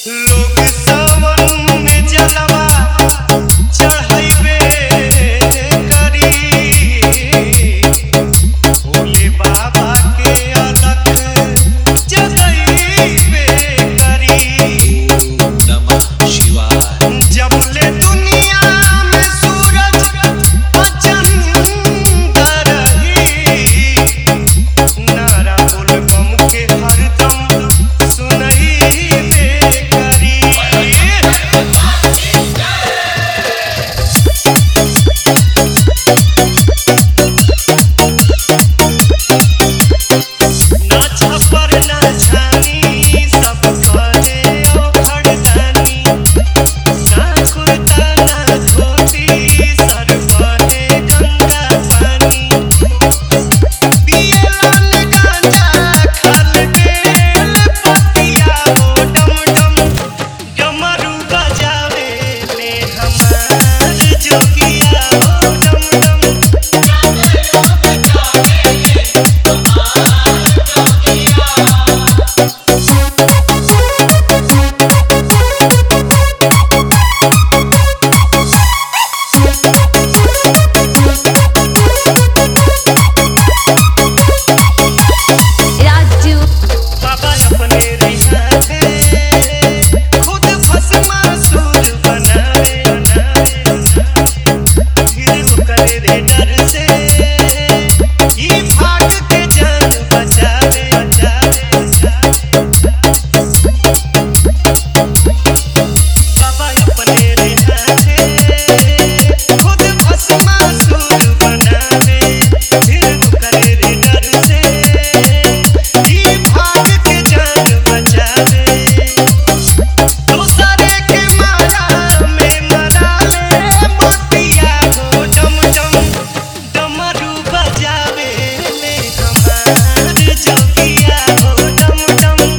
लोग सावन में जलवा चढ़ाइबे करी भोले बाबा के अलख जगइबे करी। नमः शिवाय। जब ले दुनिया में सूरज चंद रही नारा बोल बम के हरदम सुनइबे करी। ना छपर ना छानी सब करे ओ खड़दानी, ना कुर्ता ना धोती सर बहे गंगा पानी। पियलन गांजा खाल बेल पतिया ओ डम डम डमरू बजावे ले हमार जोगिया ओ डम डम। राजू बाबा अपने रिश्ते खुद भस्मासुर बनावे, फिर वो करे रे डर से ये भाग के जान बचावे। बाबा अपने रिश्ते खुद भस्मासुर बनावे, फिर वो करे रे डर से ये भाग के जान बचावे। दूसरे के मारा में मरा ले मोतिया हो डम डम डमरू बजावे ले हमार जोगिया हो डम डम।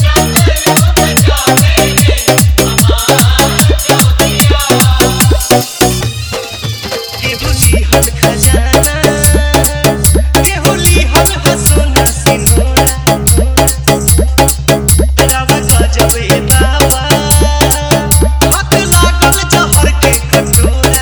केहू लिहल खजाना केहू लिहल सोना सिंदूरा, रावा गजबे बाबा हाथ लागल जहर के कटोरा।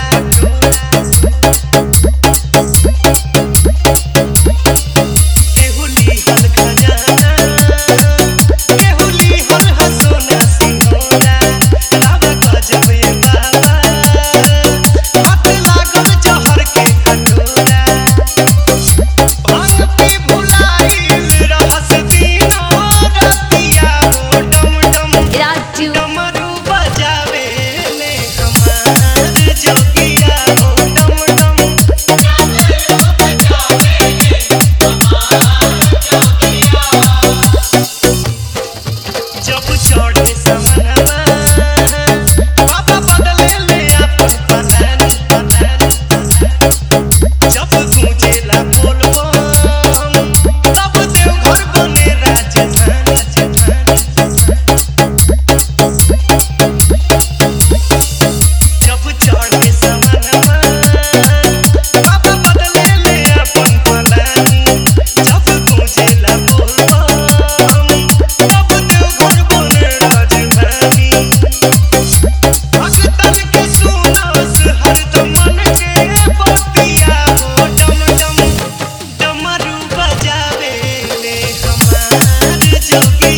केहू लिहल खजाना केहू लिहल सोना सिंदूरा, रावा गजबे बाबा हाथ लागल जहर के कटोरा। भांग पी भुलाइल रहस दिनो रतिया हो डम डम राजू डमरू बजावे ले हमार जोगिया हो डम डम। जब चढ़े समनवा बाबा बदले ले अपन पलानी, जब गूंजेला बोलबम तब देवघर बने राजधानी। जब चढ़े समनवा बाबा बदले ले अपन पलानी, जब गूंजेला बोलबम तब देवघर बने राजधानी। भक्तन के सुनस हरदम मन के बतिया हो डम डम डमरू बजावे ले हमार जोगिया।